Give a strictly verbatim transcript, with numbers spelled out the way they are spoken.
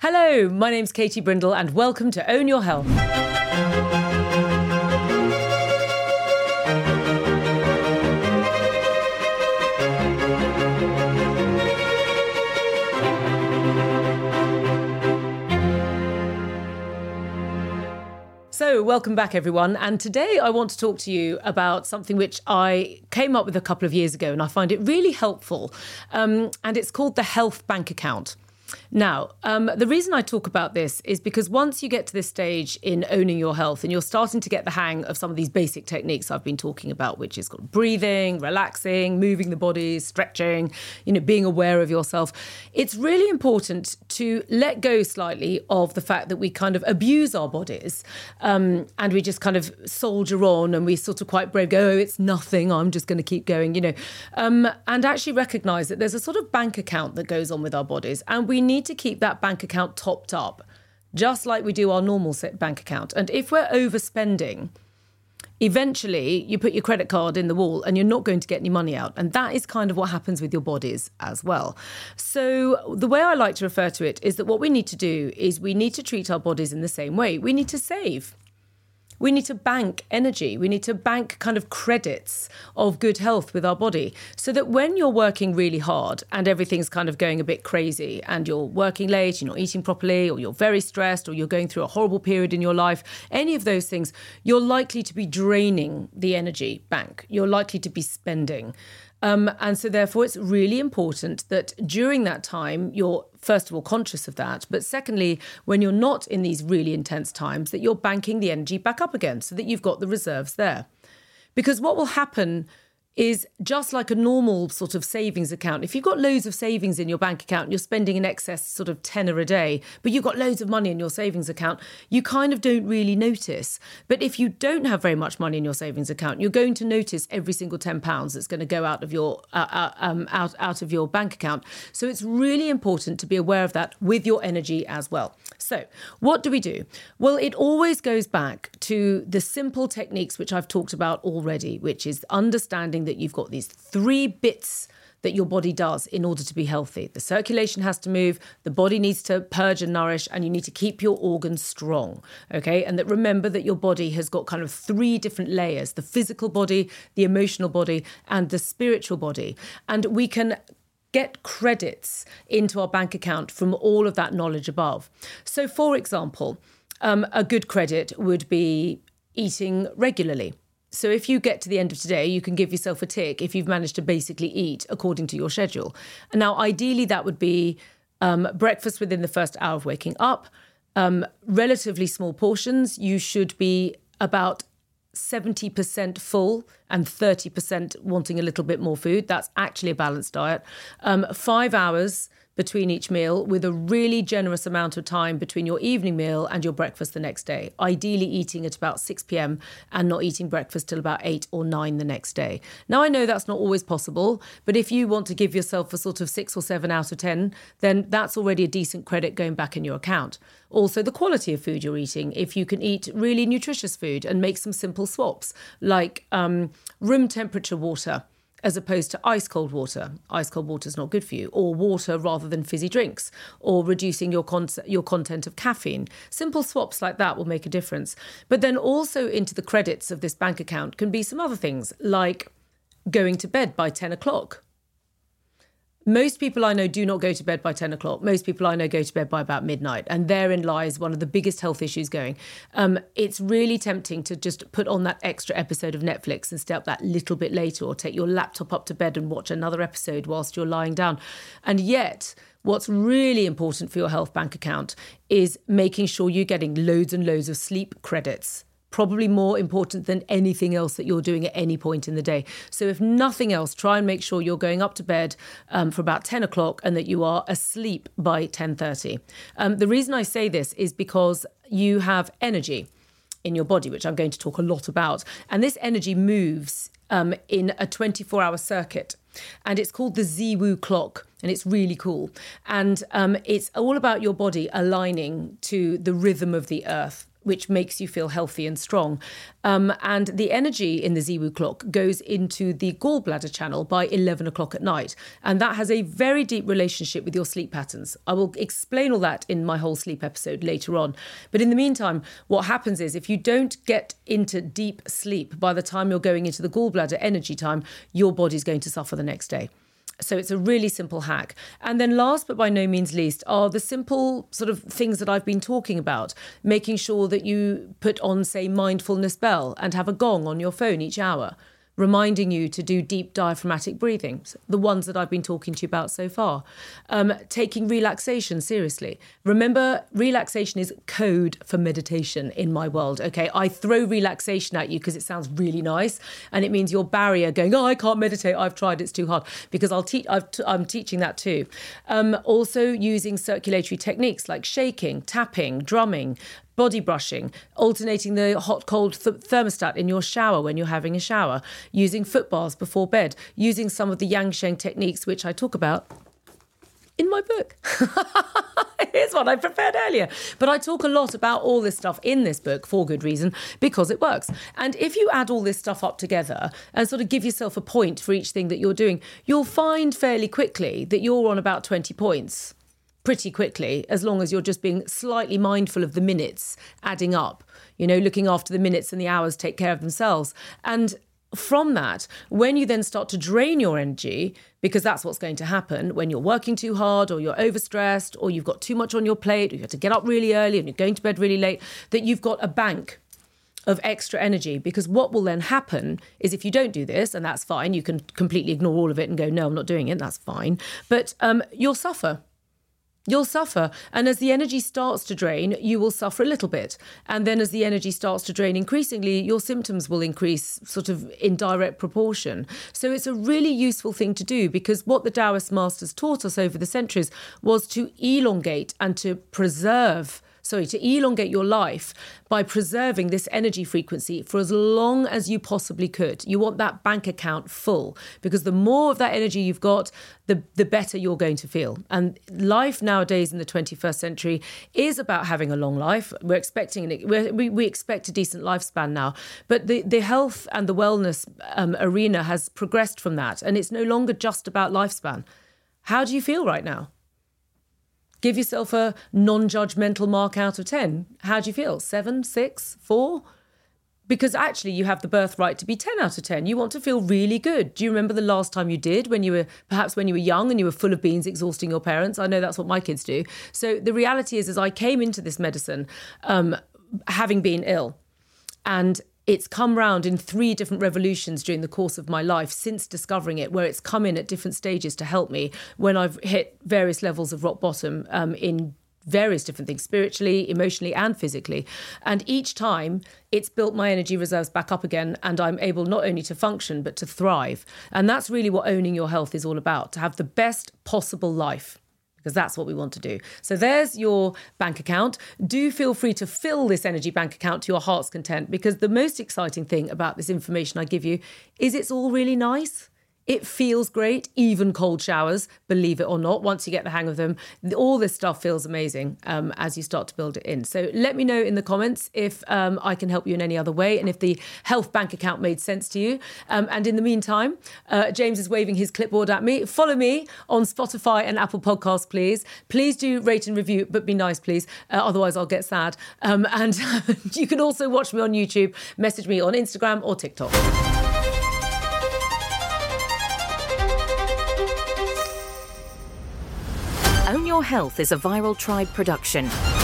Hello, my name's Katie Brindle and welcome to Own Your Health. So welcome back, everyone. And today I want to talk to you about something which I came up with a couple of years ago and I find it really helpful. Um, and it's called the Health Bank Account. Now, um, the reason I talk about this is because once you get to this stage in owning your health and you're starting to get the hang of some of these basic techniques I've been talking about, which is called breathing, relaxing, moving the body, stretching, you know, being aware of yourself, it's really important to let go slightly of the fact that we kind of abuse our bodies um, and we just kind of soldier on and we sort of quite brave go, oh, it's nothing, I'm just going to keep going, you know, um, and actually recognise that there's a sort of bank account that goes on with our bodies and we We need to keep that bank account topped up, just like we do our normal bank account. And if we're overspending, eventually you put your credit card in the wall and you're not going to get any money out. And that is kind of what happens with your bodies as well. So the way I like to refer to it is that what we need to do is we need to treat our bodies in the same way. We need to save. We need to bank energy. We need to bank kind of credits of good health with our body so that when you're working really hard and everything's kind of going a bit crazy and you're working late, you're not eating properly, or you're very stressed, or you're going through a horrible period in your life, any of those things, you're likely to be draining the energy bank. You're likely to be spending. Um, and so therefore, it's really important that during that time, you're first of all conscious of that. But secondly, when you're not in these really intense times, that you're banking the energy back up again so that you've got the reserves there. Because what will happen is just like a normal sort of savings account. If you've got loads of savings in your bank account and you're spending in excess sort of tenner a day, but you've got loads of money in your savings account, you kind of don't really notice. But if you don't have very much money in your savings account, you're going to notice every single ten pounds that's going to go out of your uh, uh, um, out, out of your bank account. So it's really important to be aware of that with your energy as well. So what do we do? Well, it always goes back to the simple techniques which I've talked about already, which is understanding that you've got these three bits that your body does in order to be healthy. The circulation has to move, the body needs to purge and nourish, and you need to keep your organs strong, okay? And that remember that your body has got kind of three different layers, the physical body, the emotional body, and the spiritual body. And we can get credits into our bank account from all of that knowledge above. So, for example, um, a good credit would be eating regularly. So if you get to the end of today, you can give yourself a tick if you've managed to basically eat according to your schedule. And now, ideally, that would be um, breakfast within the first hour of waking up, um, relatively small portions. You should be about seventy percent full and thirty percent wanting a little bit more food. That's actually a balanced diet. Um, five hours between each meal with a really generous amount of time between your evening meal and your breakfast the next day. Ideally eating at about six p.m. and not eating breakfast till about eight or nine the next day. Now, I know that's not always possible, but if you want to give yourself a sort of six or seven out of ten, then that's already a decent credit going back in your account. Also, the quality of food you're eating. If you can eat really nutritious food and make some simple swaps, like um, room temperature water, as opposed to ice cold water. Ice cold water is not good for you. Or water rather than fizzy drinks. Or reducing your con- your content of caffeine. Simple swaps like that will make a difference. But then also into the credits of this bank account can be some other things, like going to bed by ten o'clock. Most people I know do not go to bed by ten o'clock. Most people I know go to bed by about midnight. And therein lies one of the biggest health issues going. Um, it's really tempting to just put on that extra episode of Netflix and stay up that little bit later, or take your laptop up to bed and watch another episode whilst you're lying down. And yet, what's really important for your health bank account is making sure you're getting loads and loads of sleep credits. Probably more important than anything else that you're doing at any point in the day. So if nothing else, try and make sure you're going up to bed um, for about ten o'clock and that you are asleep by ten thirty. Um, the reason I say this is because you have energy in your body, which I'm going to talk a lot about. And this energy moves um, in a twenty-four hour circuit. And it's called the Ziwu clock. And it's really cool. And um, it's all about your body aligning to the rhythm of the earth, which makes you feel healthy and strong. Um, and the energy in the ZeeWoo clock goes into the gallbladder channel by eleven o'clock at night. And that has a very deep relationship with your sleep patterns. I will explain all that in my whole sleep episode later on. But in the meantime, what happens is if you don't get into deep sleep by the time you're going into the gallbladder energy time, your body's going to suffer the next day. So it's a really simple hack. And then last but by no means least are the simple sort of things that I've been talking about, making sure that you put on, say, mindfulness bell and have a gong on your phone each hour, reminding you to do deep diaphragmatic breathing, the ones that I've been talking to you about so far. Um, taking relaxation seriously. Remember, relaxation is code for meditation in my world, okay? I throw relaxation at you because it sounds really nice, and it means your barrier going, oh, I can't meditate, I've tried, it's too hard, because I'll te- I've t- I'm teaching that too. Um, also using circulatory techniques like shaking, tapping, drumming, body brushing, alternating the hot-cold th- thermostat in your shower when you're having a shower, using foot baths before bed, using some of the Yang Sheng techniques, which I talk about in my book. Here's one I prepared earlier. But I talk a lot about all this stuff in this book for good reason, because it works. And if you add all this stuff up together and sort of give yourself a point for each thing that you're doing, you'll find fairly quickly that you're on about twenty points. Pretty quickly, as long as you're just being slightly mindful of the minutes adding up, you know, looking after the minutes and the hours take care of themselves. And from that, when you then start to drain your energy, because that's what's going to happen when you're working too hard or you're overstressed or you've got too much on your plate or you have to get up really early and you're going to bed really late, that you've got a bank of extra energy. Because what will then happen is if you don't do this, and that's fine, you can completely ignore all of it and go, no, I'm not doing it, that's fine. But um, you'll suffer. You'll suffer. And as the energy starts to drain, you will suffer a little bit. And then as the energy starts to drain increasingly, your symptoms will increase sort of in direct proportion. So it's a really useful thing to do, because what the Taoist masters taught us over the centuries was to elongate and to preserve Sorry, to elongate your life by preserving this energy frequency for as long as you possibly could. You want that bank account full, because the more of that energy you've got, the, the better you're going to feel. And life nowadays in the twenty-first century is about having a long life. We're expecting, we're, we we expect a decent lifespan now, but the, the health and the wellness um, arena has progressed from that. And it's no longer just about lifespan. How do you feel right now? Give yourself a non-judgmental mark out of ten. How do you feel? Seven, six, four? Because actually you have the birthright to be ten out of ten. You want to feel really good. Do you remember the last time you did, when you were, perhaps when you were young and you were full of beans exhausting your parents? I know that's what my kids do. So the reality is, is I came into this medicine um, having been ill, and it's come round in three different revolutions during the course of my life since discovering it, where it's come in at different stages to help me when I've hit various levels of rock bottom um, in various different things, spiritually, emotionally, and physically. And each time it's built my energy reserves back up again, and I'm able not only to function, but to thrive. And that's really what owning your health is all about, to have the best possible life, because that's what we want to do. So there's your bank account. Do feel free to fill this energy bank account to your heart's content, because the most exciting thing about this information I give you is it's all really nice. It feels great, even cold showers, believe it or not. Once you get the hang of them, all this stuff feels amazing um, as you start to build it in. So let me know in the comments if um, I can help you in any other way, and if the health bank account made sense to you. Um, and in the meantime, uh, James is waving his clipboard at me. Follow me on Spotify and Apple Podcasts, please. Please do rate and review, but be nice, please. Uh, otherwise, I'll get sad. Um, and you can also watch me on YouTube, message me on Instagram or TikTok. Own Your Health is a Viral Tribe production.